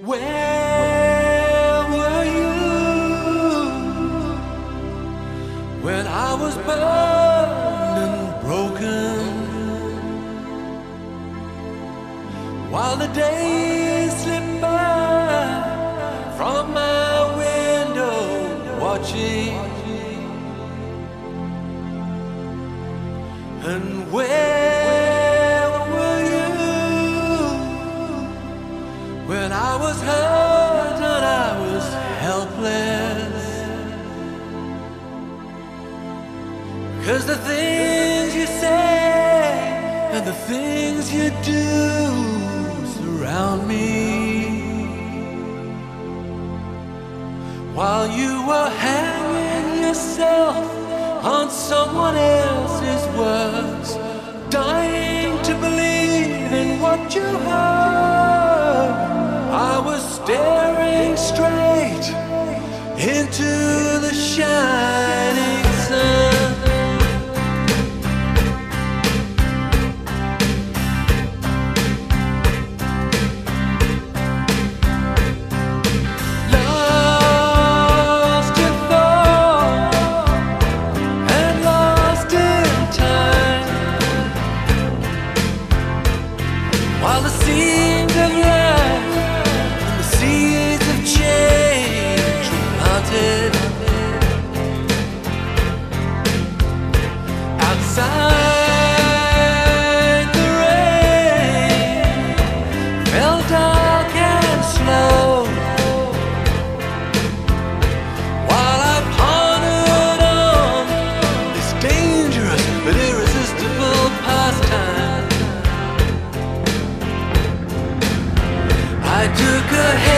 Where were you when I was burned and broken? While the days slip by from my window, watching. And where were you when I was hurt and I was helpless? 'Cause the things you say and the things you do surround me. While you were hanging yourself on someone else's words, dying to believe in what you heard, I was staring straight into the shining sun. While the seeds of life and the seeds of change were planted outside, the rain fell dark and slow. While I pondered on this dangerous but irresistible pastime, I took a